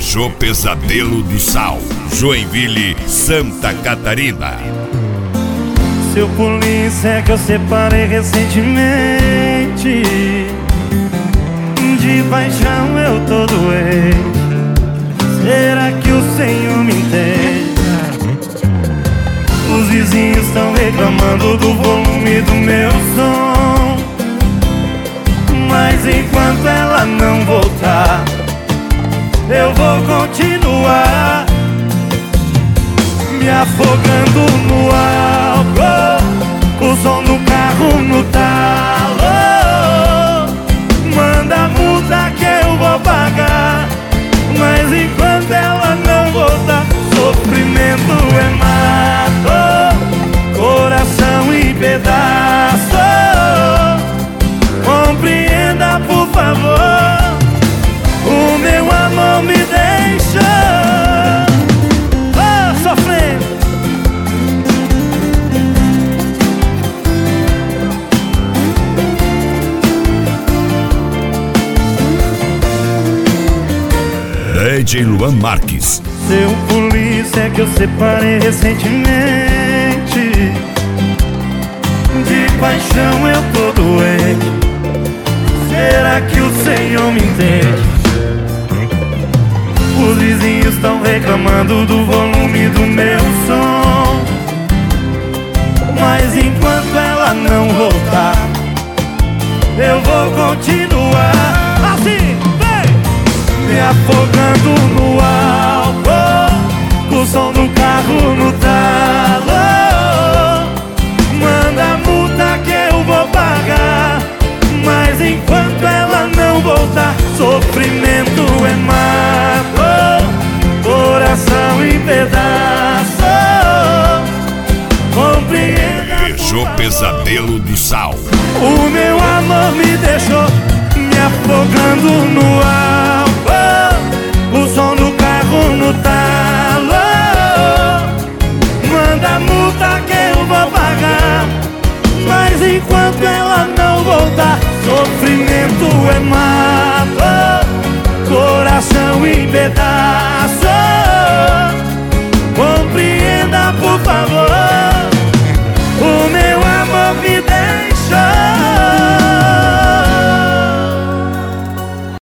Fechou Pesadelo do Sal, Joinville, Santa Catarina. Seu polícia que eu separei recentemente, de paixão eu tô doente. Será que o Senhor me entende? Os vizinhos estão reclamando do volume do meu som, mas enquanto ela não voltar, eu vou continuar me afogando no álcool, o som do carro no talo. Manda a multa que eu vou pagar, mas enquanto ela não voltar, sofrimento é mato, coração em pedaço. Compreenda, por favor, o meu amor me deixa sofrendo. DJ Luan Marques. Seu polícia que eu separei recentemente, de paixão eu tô doente. Será que o Senhor me entende? Os vizinhos estão reclamando do volume do meu som, mas enquanto ela não voltar, eu vou continuar assim, vem! Me afogando no álcool, o som do carro no talo. Manda a multa que eu vou pagar, mas enquanto ela não voltar, sofrimento é mato, coração em pedaço. Compreenda, Fechou Pesadelo do Sal. o meu amor me deixou me afogando no álcool, o som do carro no talo. Manda a multa que eu vou pagar, mas enquanto ela não voltar, sofrimento é mato, coração em pedaços.